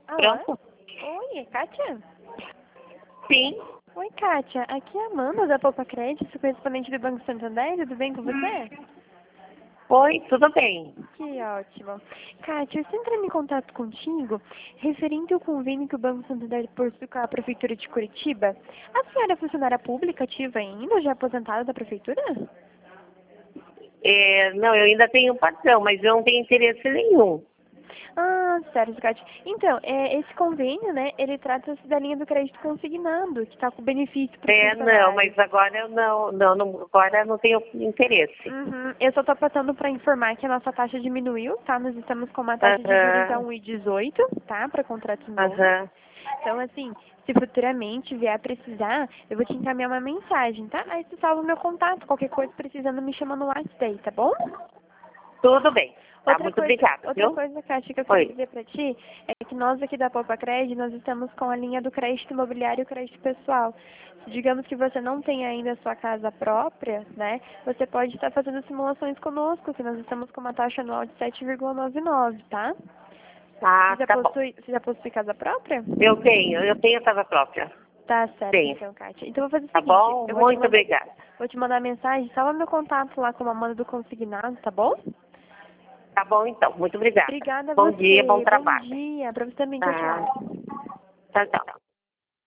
Alô? Pronto? Oi, é Kátia? Sim. Oi, Kátia. Aqui é a Amanda da Poupa Crédito, correspondente do Banco Santander. Tudo bem com você? Oi, tudo bem. Que ótimo. Kátia, eu estou entrando em contato contigo referente ao convênio que o Banco Santander possui com a Prefeitura de Curitiba. A senhora é funcionária pública ativa ainda ou já aposentada da Prefeitura? Não, eu ainda tenho patrão, mas eu não tenho interesse nenhum. Ah, certo, Kátia. Então, esse convênio, né, ele trata-se da linha do crédito consignado, que está com benefício para o Não, funcionário. mas agora eu agora eu não tenho interesse. Uhum. Eu só estou passando para informar que a nossa taxa diminuiu, tá? Nós estamos com uma taxa de juros a Aham, 1,18, tá? Para contrato novo. aham. Então, assim, se futuramente vier a precisar, eu vou te encaminhar uma mensagem, tá? Aí você salva o meu contato, qualquer coisa precisando me chama no WhatsApp, tá bom? Tudo bem. Tá, muito obrigada, Outra viu? coisa, Kátia, que eu queria Oi. dizer para ti é que nós aqui da Poupa Crédito, nós estamos com a linha do crédito imobiliário e o crédito pessoal. Se digamos que você não tem ainda a sua casa própria, né, você pode estar fazendo simulações conosco, que nós estamos com uma taxa anual de 7,99, tá? Ah, tá bom. Você já possui casa própria? Eu tenho casa própria. Tá certo, Tenho. então, Kátia. Então, eu vou fazer o Tá seguinte, bom? Muito obrigada. vou te mandar mensagem, salva meu contato lá com a Amanda do Consignado, tá bom? Tá bom, então. Muito obrigada. Obrigada a Bom dia, bom você. Bom trabalho. dia. Pra você também. Tchau, Tá. tchau. Tchau, tchau.